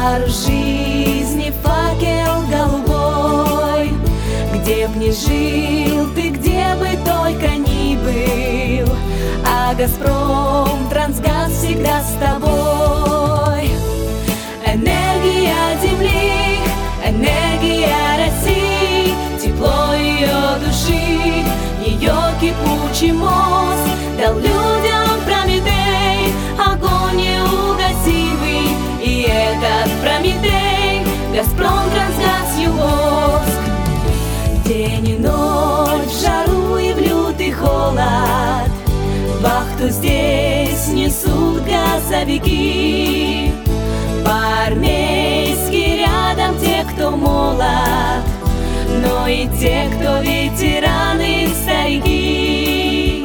Пожар жизни, факел голубой. Где б ни жил ты, где бы только ни был, а «Газпром», «Трансгаз» всегда с тобой. Энергия земли, энергия России, тепло ее души, ее кипучий мозг дал людям Прометей, огонь неугасимый. И этот Прометей — «Газпром», «Трансгаз», «Югорск». День и ночь, в жару и в лютый холод, вахту здесь несут газовики. По-армейски рядом те, кто молод, но и те, кто ветераны, старики.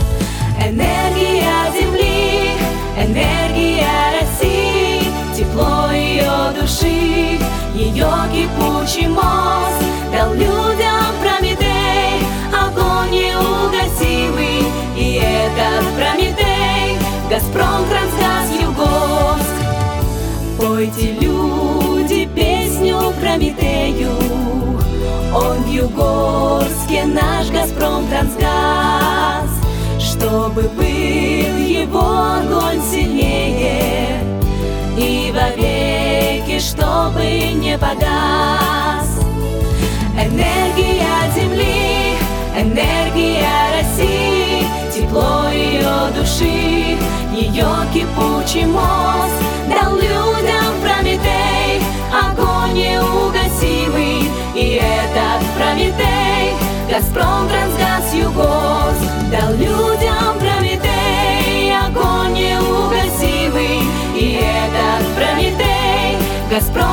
Энергия земли, энергия России, тепло ее души, ее кипучий мозг дал людям Прометей, огонь неугасимый. И этот Прометей — «Газпром», «Трансгаз», «Югорск». Пойте, люди, песню Прометею, он в Югорске наш «Газпром», «Трансгаз», чтобы был его огонь сильнее и вовеки, чтобы не погас. Энергия земли, энергия России, тепло ее души, ее кипучий мозг дал людям Прометей, огонь неугасимый. И этот Прометей — «Газпром», «Трансгаз», «Югорск», дал людям Прометей, огонь неугасимый. И этот Прометей — «Газпром»,